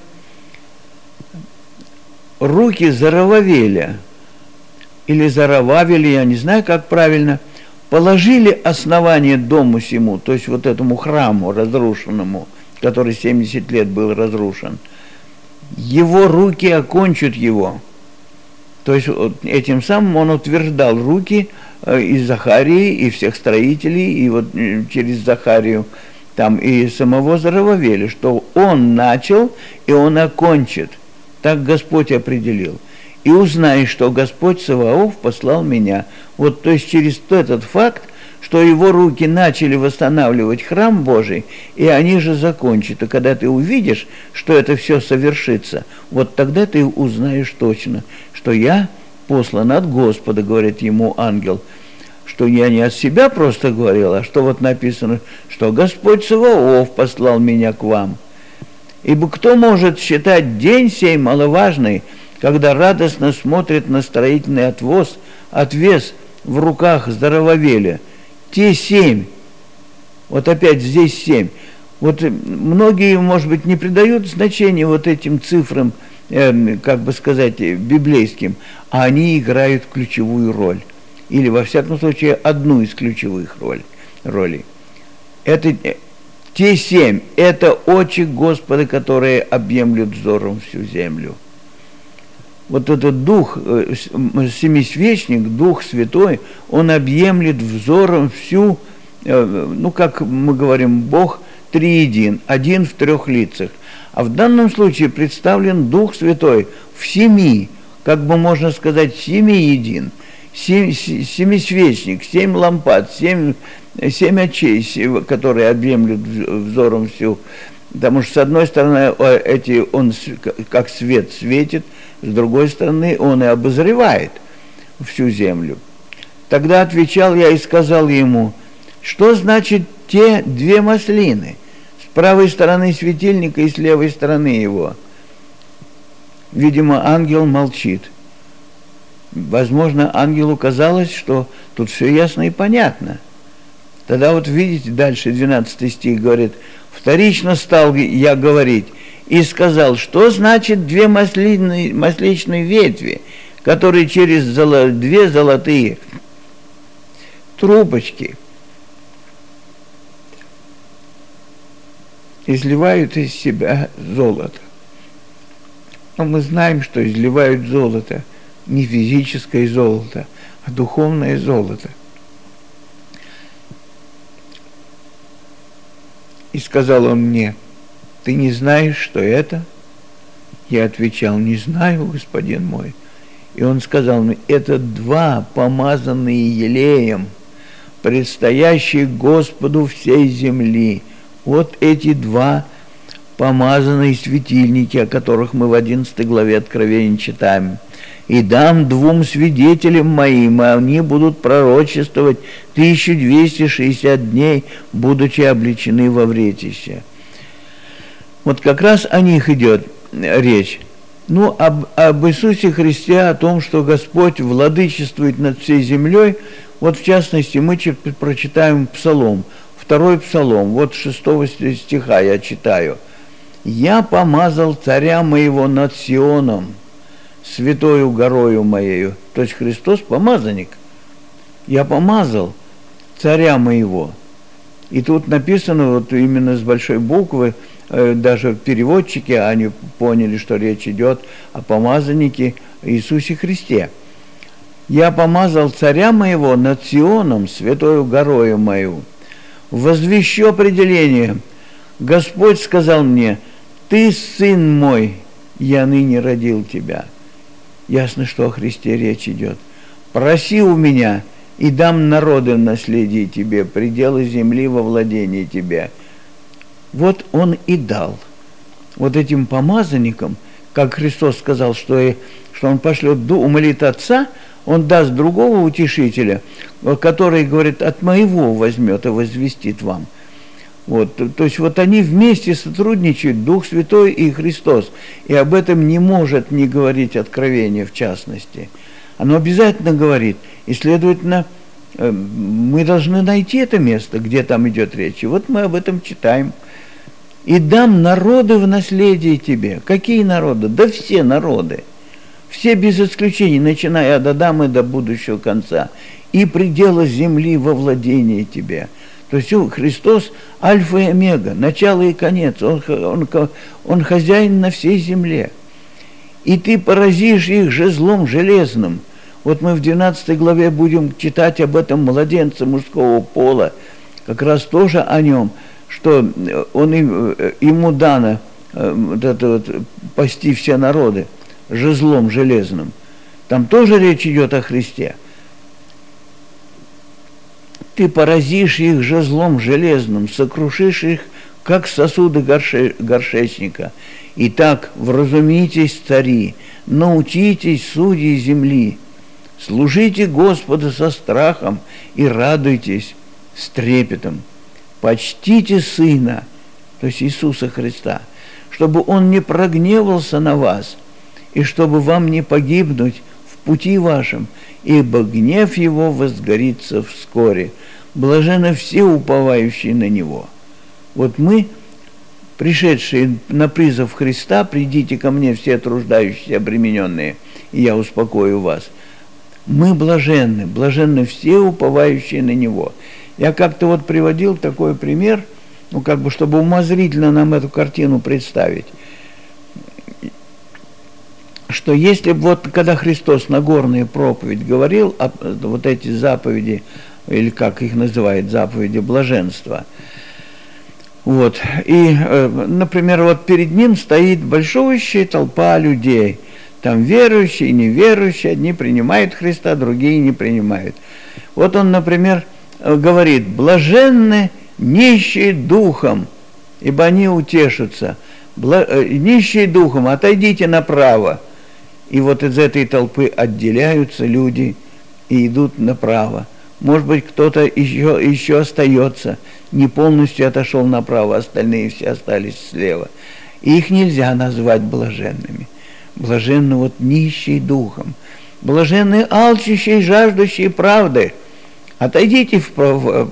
руки Зоровавеля, или Зоровавеля, я не знаю, как правильно, положили основание дому сему, то есть вот этому храму разрушенному, который семьдесят лет был разрушен. Его руки окончат его. То есть вот этим самым он утверждал руки э, и Захарии, и всех строителей, и вот э, через Захарию там и самого Зоровавеля, что он начал, и он окончит. Так Господь определил. И узнай, что Господь Саваоф послал меня. Вот, то есть через этот факт, что его руки начали восстанавливать храм Божий, и они же закончат. И когда ты увидишь, что это все совершится, вот тогда ты узнаешь точно, что я послан от Господа, говорит ему ангел, что я не от себя просто говорил, а что вот написано, что Господь Саваоф послал меня к вам. Ибо кто может считать день сей маловажный, когда радостно смотрит на строительный отвоз, отвес в руках Зоровавеля? Те семь, вот опять здесь семь. Вот многие, может быть, не придают значения вот этим цифрам э, как бы сказать, библейским, а они играют ключевую роль. Или, во всяком случае, одну из ключевых роль, ролей. Это, те семь – это очи Господа, которые объемлют взором всю землю. Вот этот Дух, Семисвечник, Дух Святой, он объемлет взором всю, ну, как мы говорим, Бог триедин, один в трех лицах. А в данном случае представлен Дух Святой в семи, как бы можно сказать, семиедин, семь, семисвечник, семь лампад, семь, семь очей, которые объемлют взором всю. Потому что, с одной стороны, эти, он как свет светит, с другой стороны, он и обозревает всю землю. Тогда отвечал я и сказал ему, что значит те две маслины, с правой стороны светильника и с левой стороны его. Видимо, ангел молчит. Возможно, ангелу казалось, что тут все ясно и понятно. Тогда вот видите, дальше двенадцатый стих говорит, вторично стал я говорить и сказал, что значит две масличные, масличные ветви, которые через золо, две золотые трубочки изливают из себя золото. Но мы знаем, что изливают золото, не физическое золото, а духовное золото. И сказал он мне, ты не знаешь, что это? Я отвечал, не знаю, господин мой. И он сказал мне, это два помазанные елеем, предстоящие Господу всей земли. Вот эти два помазанные светильники, о которых мы в одиннадцатой главе Откровения читаем. И дам двум свидетелям моим, и они будут пророчествовать тысячу двести шестьдесят дней, будучи облечены во вретище. Вот как раз о них идет речь. Ну, об, об Иисусе Христе, о том, что Господь владычествует над всей землей, вот в частности мы прочитаем Псалом, второй Псалом, вот шестого стиха я читаю. «Я помазал царя моего над Сионом, святою горою моею». То есть Христос помазанник. «Я помазал царя моего». И тут написано вот именно с большой буквы, э, даже переводчики, они поняли, что речь идет о помазаннике Иисусе Христе. «Я помазал царя моего над Сионом, святою горою мою». Возвещу определение. Господь сказал мне, ты сын мой, я ныне родил тебя. Ясно, что о Христе речь идет. Проси у меня, и дам народы в наследие тебе, пределы земли во владение тебе. Вот он и дал. Вот этим помазанникам, как Христос сказал, что, что он пошлет, умолит Отца, он даст другого утешителя, который, говорит, от моего возьмет и возвестит вам. Вот, то есть вот они вместе сотрудничают, Дух Святой и Христос. И об этом не может не говорить Откровение в частности. Оно обязательно говорит. И, следовательно, мы должны найти это место, где там идет речь. И вот мы об этом читаем. «И дам народы в наследие тебе». Какие народы? Да все народы. Все без исключений, начиная от Адама до будущего конца. «И пределы земли во владение тебе». То есть Христос альфа и омега, начало и конец. Он, он, он хозяин на всей земле. «И ты поразишь их жезлом железным». Вот мы в двенадцатой главе будем читать об этом младенце мужского пола. Как раз тоже о нем, что он, ему дано вот это вот, пасти все народы жезлом железным. Там тоже речь идет о Христе. «Ты поразишь их жезлом железным, сокрушишь их, как сосуды горше, горшечника. Итак, вразумитесь, цари, научитесь, судьи земли, служите Господу со страхом и радуйтесь с трепетом. Почтите Сына», то есть Иисуса Христа, «чтобы Он не прогневался на вас, и чтобы вам не погибнуть в пути вашем, ибо гнев его возгорится вскоре. Блаженны все уповающие на него». Вот мы пришедшие на призыв Христа, придите ко мне все труждающиеся, обремененные, и я успокою вас. Мы блаженны, блаженны все, уповающие на Него. Я как-то вот приводил такой пример, ну как бы, чтобы умозрительно нам эту картину представить, что если вот, когда Христос Нагорную проповедь говорил, вот эти заповеди, или как их называют, заповеди блаженства, вот, и, например, вот перед ним стоит большущая толпа людей, там верующие и неверующие, одни принимают Христа, другие не принимают. Вот он, например, говорит: блаженны нищие духом, ибо они утешатся. Бла... Нищие духом, отойдите направо. И вот из этой толпы отделяются люди и идут направо. Может быть, кто-то еще, еще остается, не полностью отошел направо, остальные все остались слева. И их нельзя назвать блаженными. Блаженны вот нищие духом, блаженны алчущие, жаждущие правды. Отойдите в, в,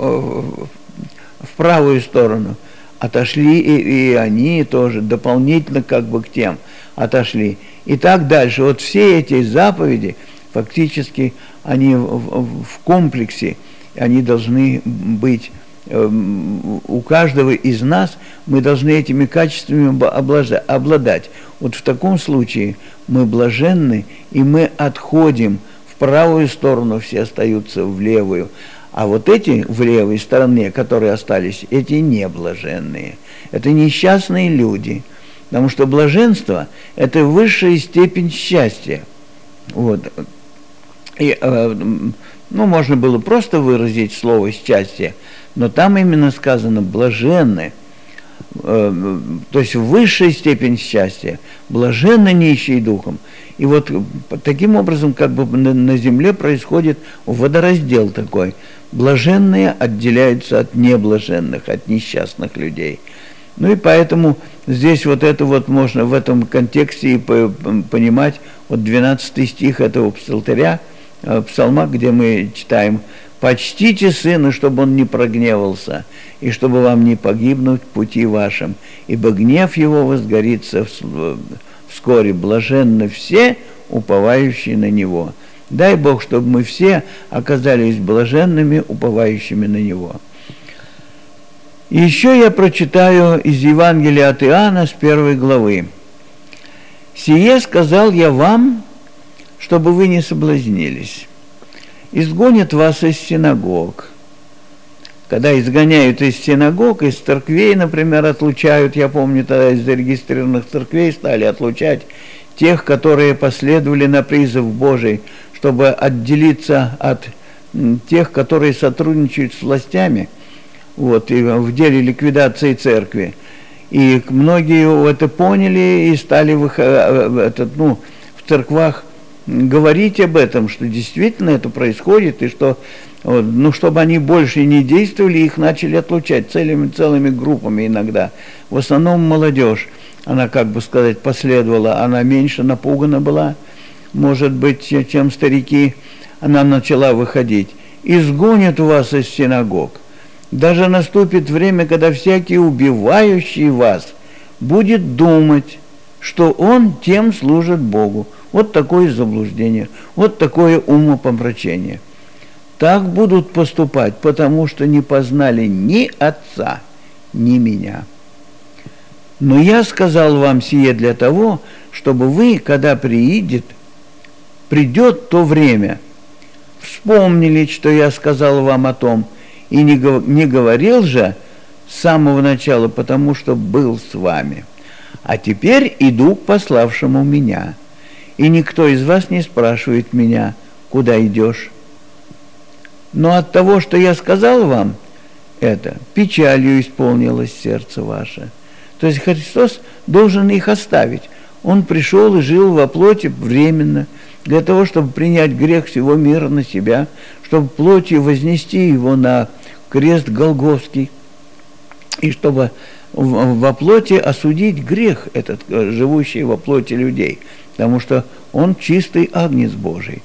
в правую сторону. Отошли и, и они тоже дополнительно как бы к тем отошли. И так дальше. Вот все эти заповеди, фактически, они в, в, в комплексе, они должны быть, э, у каждого из нас, мы должны этими качествами обладать. Вот в таком случае мы блаженны, и мы отходим в правую сторону, все остаются в левую. А вот эти в левой стороне, которые остались, эти не блаженные. Это несчастные люди. Потому что блаженство – это высшая степень счастья. Вот. И, э, ну, можно было просто выразить слово «счастье», но там именно сказано «блаженны». Э, то есть высшая степень счастья. Блаженны нищие духом. И вот таким образом как бы на, на земле происходит водораздел такой. Блаженные отделяются от неблаженных, от несчастных людей. Ну и поэтому здесь вот это вот можно в этом контексте и понимать, вот двенадцатый стих этого псалтыря, псалма, где мы читаем: «Почтите сына, чтобы он не прогневался, и чтобы вам не погибнуть в пути вашем, ибо гнев его возгорится вскоре, блаженны все, уповающие на него». Дай Бог, чтобы мы все оказались блаженными, уповающими на него. И еще я прочитаю из Евангелия от Иоанна с первой главы. «Сие сказал я вам, чтобы вы не соблазнились. Изгонят вас из синагог». Когда изгоняют из синагог, из церквей, например, отлучают, я помню, тогда из зарегистрированных церквей стали отлучать тех, которые последовали на призыв Божий, чтобы отделиться от тех, которые сотрудничают с властями, вот, и в деле ликвидации церкви. И многие это поняли и стали в, этот, ну, в церквах говорить об этом, что действительно это происходит, и что, ну, чтобы они больше не действовали, их начали отлучать целыми, целыми группами иногда. В основном молодежь, она, как бы сказать, последовала, она меньше напугана была, может быть, чем старики, она начала выходить. «Изгонят вас из синагог. Даже наступит время, когда всякий убивающий вас будет думать, что он тем служит Богу». Вот такое заблуждение, вот такое умопомрачение. Так будут поступать, потому что не познали ни Отца, ни Меня. Но я сказал вам сие для того, чтобы вы, когда приидет, придет то время, вспомнили, что я сказал вам о том, и не, не говорил же с самого начала, потому что был с вами. А теперь иду к пославшему меня, и никто из вас не спрашивает меня, куда идешь. Но от того, что я сказал вам, это печалью исполнилось сердце ваше. То есть Христос должен их оставить. Он пришел и жил во плоти временно, для того, чтобы принять грех всего мира на себя, чтобы плотью вознести его на крест Голгофский, и чтобы во плоти осудить грех этот, живущий во плоти людей, потому что он чистый агнец Божий.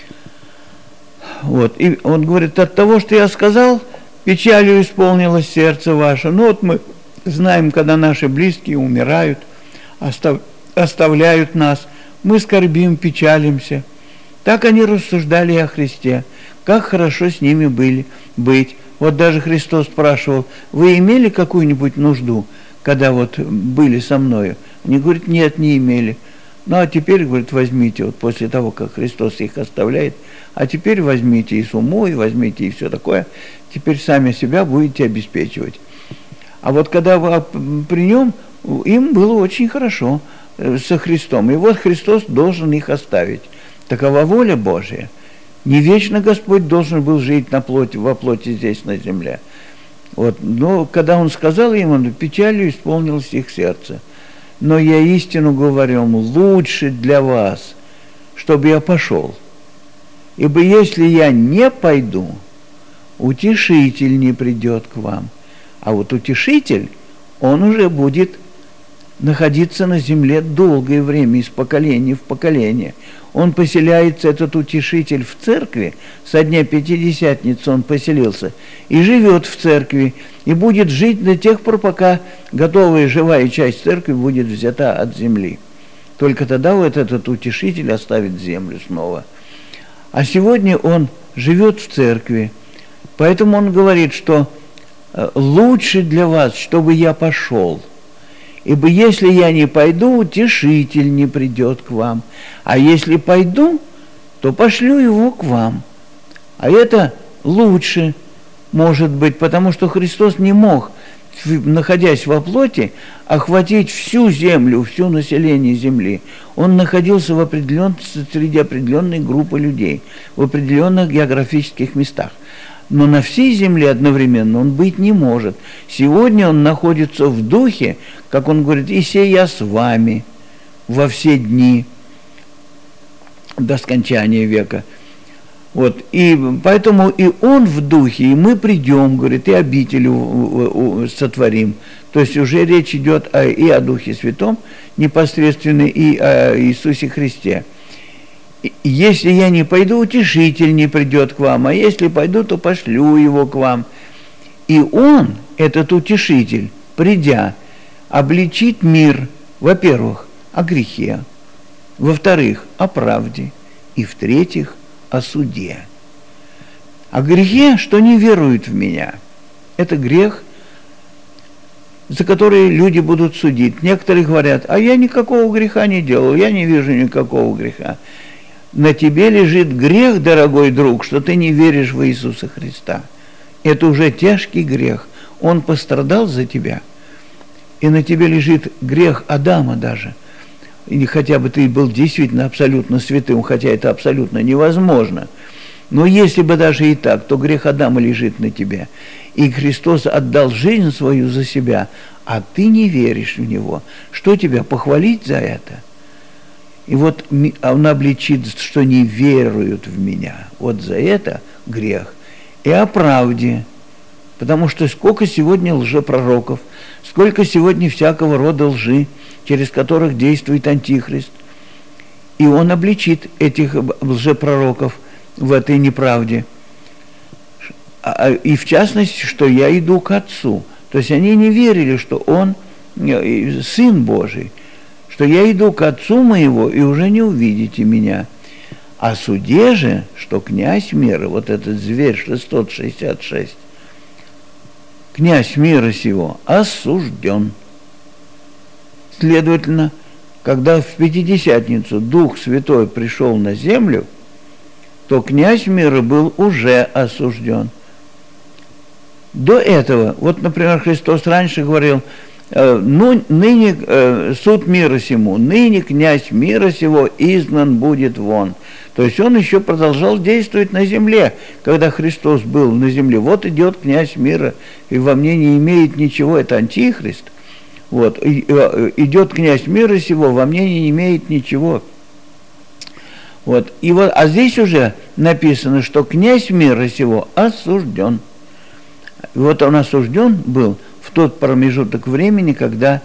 Вот. И он говорит: от того, что я сказал, печалью исполнилось сердце ваше. Ну вот мы знаем, когда наши близкие умирают, остав, оставляют нас, мы скорбим, печалимся. Так они рассуждали о Христе, как хорошо с ними были, быть. Вот даже Христос спрашивал: вы имели какую-нибудь нужду, когда вот были со мною? Они говорят: нет, не имели. Ну, а теперь, говорит, возьмите, вот после того, как Христос их оставляет, а теперь возьмите и сумму, и возьмите и все такое, теперь сами себя будете обеспечивать. А вот когда при нем, им было очень хорошо со Христом. И вот Христос должен их оставить. Такова воля Божия. Не вечно Господь должен был жить на плоти, во плоти здесь, на земле. Вот. Но когда Он сказал им, он печалью исполнилось их сердце. Но я истину говорю вам, лучше для вас, чтобы я пошел. Ибо если я не пойду, утешитель не придет к вам. А вот утешитель, он уже будет находиться на земле долгое время, из поколения в поколение. Он поселяется, этот утешитель, в церкви, со дня Пятидесятницы он поселился, и живет в церкви, и будет жить до тех пор, пока готовая живая часть церкви будет взята от земли. Только тогда вот этот утешитель оставит землю снова. А сегодня он живет в церкви, поэтому он говорит, что лучше для вас, чтобы я пошел. Ибо если я не пойду, утешитель не придет к вам. А если пойду, то пошлю его к вам. А это лучше, может быть, потому что Христос не мог, находясь во плоти, охватить всю землю, всю население земли. Он находился в определен... среди определенной группы людей, в определенных географических местах. Но на всей земле одновременно он быть не может. Сегодня он находится в духе, как он говорит, «И се я с вами во все дни до скончания века». Вот. И поэтому и он в духе, и мы придем, говорит, и обитель сотворим. То есть уже речь идет о, и о Духе Святом непосредственно, и о Иисусе Христе. Если я не пойду, утешитель не придет к вам, а если пойду, то пошлю его к вам. И он, этот утешитель, придя, обличит мир, во-первых, о грехе, во-вторых, о правде, и в-третьих, о суде. О грехе, что не веруют в меня. Это грех, за который люди будут судить. Некоторые говорят: а я никакого греха не делал, я не вижу никакого греха. На тебе лежит грех, дорогой друг, что ты не веришь в Иисуса Христа. Это уже тяжкий грех. Он пострадал за тебя. И на тебе лежит грех Адама даже. И хотя бы ты был действительно абсолютно святым, хотя это абсолютно невозможно. Но если бы даже и так, то грех Адама лежит на тебе. И Христос отдал жизнь свою за себя, а ты не веришь в Него. Что тебя, похвалить за это? И вот он обличит, что не веруют в меня. Вот за это грех. И о правде. Потому что сколько сегодня лжепророков, сколько сегодня всякого рода лжи, через которых действует Антихрист. И он обличит этих лжепророков в этой неправде. И в частности, что я иду к Отцу. То есть они не верили, что он Сын Божий, что я иду к Отцу моего, и уже не увидите меня. О суде же, что князь мира, вот этот зверь шестьсот шестьдесят шесть, князь мира сего осужден. Следовательно, когда в Пятидесятницу Дух Святой пришел на землю, то князь мира был уже осужден. До этого, вот, например, Христос раньше говорил: ну, ныне э, суд мира сему, ныне князь мира сего изгнан будет вон. То есть он еще продолжал действовать на земле, когда Христос был на земле. Вот идет князь мира, и во мне не имеет ничего, это Антихрист. Вот, и, э, идет князь мира сего, во мне не имеет ничего. Вот, и вот, а здесь уже написано, что князь мира сего осужден. И вот он осужден был в тот промежуток времени, когда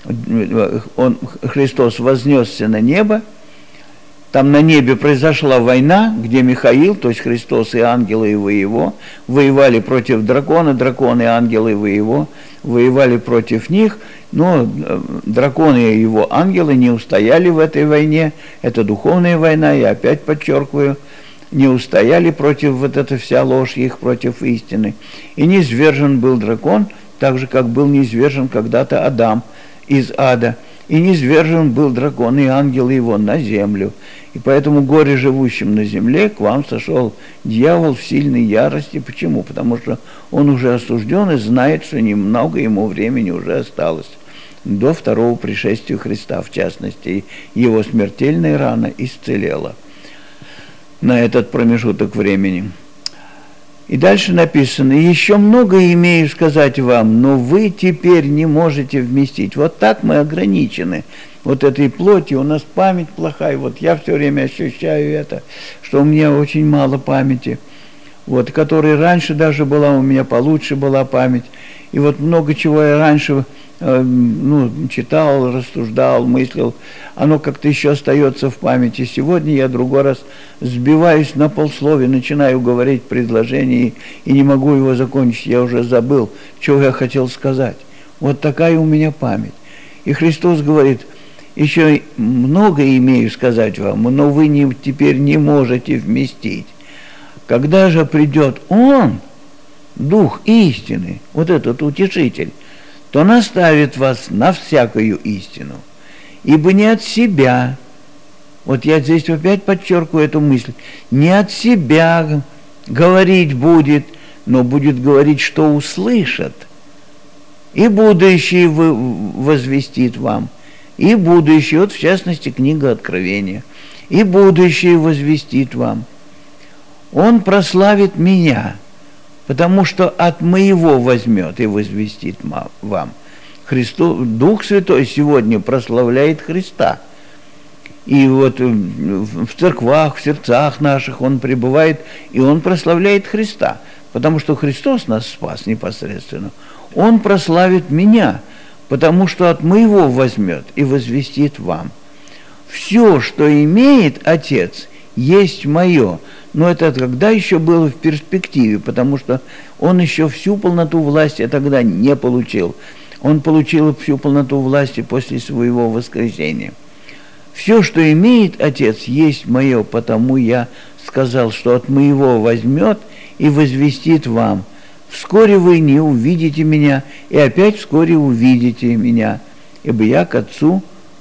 он, Христос вознесся на небо. Там на небе произошла война, где Михаил, то есть Христос и ангелы его, его воевали против дракона, дракон и ангелы его воевали против них, но драконы и его ангелы не устояли в этой войне. Это духовная война, я опять подчеркиваю, не устояли против вот этой вся ложь их, против истины. И низвержен был дракон, так же, как был низвержен когда-то Адам из ада. И низвержен был дракон и ангелы его на землю. И поэтому горе живущим на земле к вам сошел дьявол в сильной ярости. Почему? Потому что он уже осужден и знает, что немного ему времени уже осталось до второго пришествия Христа, в частности. Его смертельная рана исцелела на этот промежуток времени. И дальше написано: «Еще многое имею сказать вам, но вы теперь не можете вместить». Вот так мы ограничены вот этой плотью, у нас память плохая. Вот я все время ощущаю это, что у меня очень мало памяти, вот, которой раньше даже была, у меня получше была память. И вот много чего я раньше э, ну, читал, рассуждал, мыслил, оно как-то еще остается в памяти. Сегодня я другой раз сбиваюсь на полсловия, начинаю говорить предложение и, и не могу его закончить, я уже забыл, что я хотел сказать. Вот такая у меня память. И Христос говорит: еще многое имею сказать вам, но вы не, теперь не можете вместить. Когда же придет Он, Дух истины, вот этот утешитель, то наставит вас на всякую истину. Ибо не от себя, вот я здесь опять подчеркиваю эту мысль, не от себя говорить будет, но будет говорить, что услышат. И будущее возвестит вам, и будущее, вот в частности книга Откровения, и будущее возвестит вам. Он прославит меня, потому что от моего возьмет и возвестит вам. Христос, Дух Святой сегодня прославляет Христа. И вот в церквах, в сердцах наших Он пребывает, и Он прославляет Христа, потому что Христос нас спас непосредственно. Он прославит меня, потому что от моего возьмет и возвестит вам. Все, что имеет Отец, есть мое. Но это когда еще было в перспективе, потому что Он еще всю полноту власти тогда не получил. Он получил всю полноту власти после своего воскресения. Все, что имеет Отец, есть мое, потому я сказал, что от моего возьмет и возвестит вам. Вскоре вы не увидите меня, и опять вскоре увидите меня, ибо я к Отцу,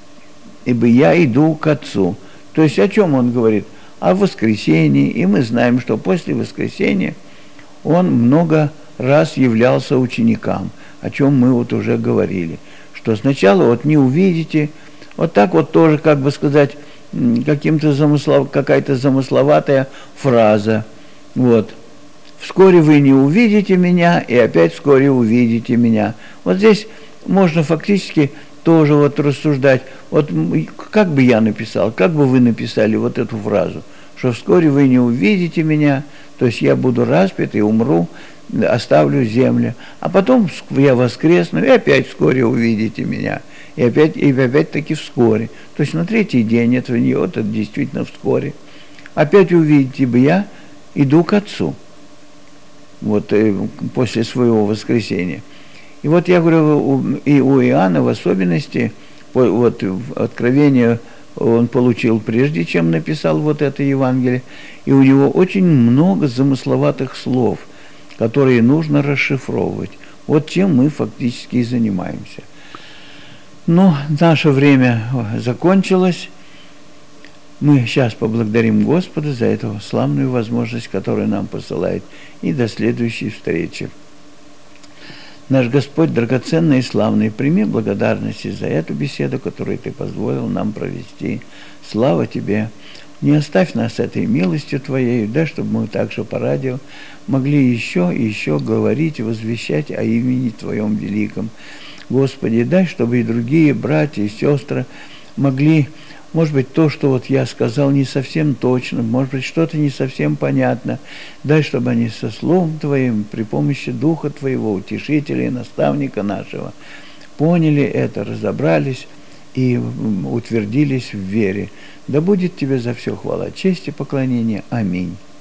ибо я иду к Отцу. То есть о чем Он говорит? О воскресении, и мы знаем, что после воскресения Он много раз являлся ученикам, о чем мы вот уже говорили, что сначала вот не увидите, вот так вот тоже, как бы сказать, каким-то замыслов, какая-то замысловатая фраза, вот. Вскоре вы не увидите меня, и опять вскоре увидите меня. Вот здесь можно фактически тоже вот рассуждать, вот как бы я написал, как бы вы написали вот эту фразу, что вскоре вы не увидите меня, то есть я буду распят и умру, оставлю землю, а потом я воскресну, и опять вскоре увидите меня, и опять, и опять-таки вскоре. То есть на третий день этого не вот, это действительно вскоре. Опять увидите, ибо я иду к Отцу. Вот после своего воскресения. И вот я говорю, и у Иоанна в особенности, вот откровение он получил прежде, чем написал вот это Евангелие, и у него очень много замысловатых слов, которые нужно расшифровывать. Вот чем мы фактически и занимаемся. Но наше время закончилось. Мы сейчас поблагодарим Господа за эту славную возможность, которую нам посылает. И до следующей встречи. Наш Господь, драгоценный и славный, прими благодарности за эту беседу, которую Ты позволил нам провести. Слава Тебе! Не оставь нас этой милостью Твоей, да, чтобы мы также по радио могли еще и еще говорить и возвещать о имени Твоем великом. Господи, дай, чтобы и другие братья и сестры могли, может быть, то, что вот я сказал, не совсем точно, может быть, что-то не совсем понятно. Дай, чтобы они со Словом Твоим, при помощи Духа Твоего, Утешителя и Наставника нашего, поняли это, разобрались и утвердились в вере. Да будет Тебе за все хвала, честь и поклонение. Аминь.